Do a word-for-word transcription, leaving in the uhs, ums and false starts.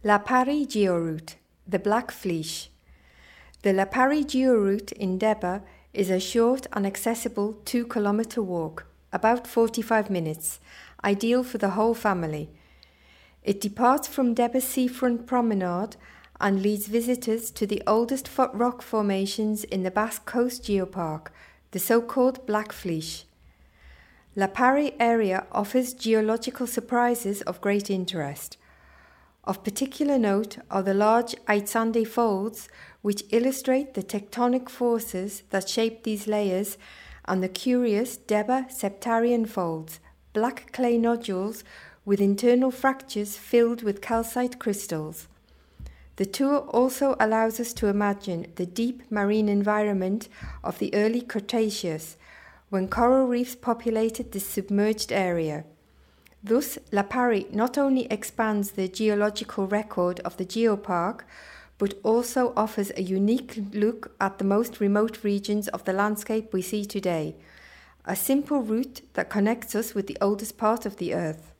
Lapari Georoute, the Black Fleece. The Lapari Georoute in Deba is a short and accessible two kilometre walk, about forty-five minutes, ideal for the whole family. It departs from Deba's seafront promenade and leads visitors to the oldest rock formations in the Basque Coast Geopark, the so-called Black Fleece. Lapari area offers geological surprises of great interest. Of particular note are the large Aitzande folds, which illustrate the tectonic forces that shape these layers, and the curious Deba septarian folds, black clay nodules with internal fractures filled with calcite crystals. The tour also allows us to imagine the deep marine environment of the early Cretaceous, when coral reefs populated this submerged area. Thus, Lapari not only expands the geological record of the geopark, but also offers a unique look at the most remote regions of the landscape we see today, a simple route that connects us with the oldest part of the earth.